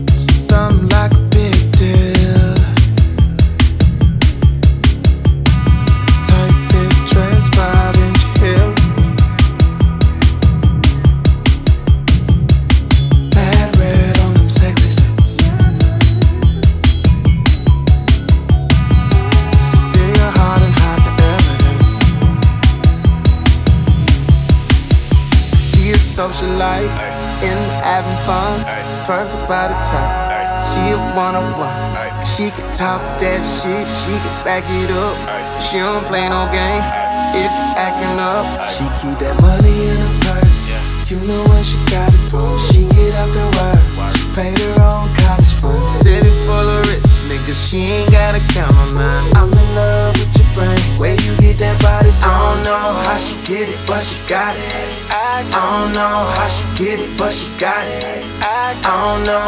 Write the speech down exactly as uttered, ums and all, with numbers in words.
Something like a big deal. Tight fit dress, five inch heels. Mad red on them sexy lips. She still hard and hot to evidence. She a socialite, into having fun. Perfect by the top. She a one-on-one. She can talk that shit, she can back it up. She don't play no game if you acting up. She keep that money in her purse. You know where she got it from. She get up and work. She paid her own college fund. City full of rich niggas, she ain't gotta count on none. I'm in love with your brain. Where you get that body from? I don't know how she get it, but she got it. I don't know how she get it, but she got it. I don't know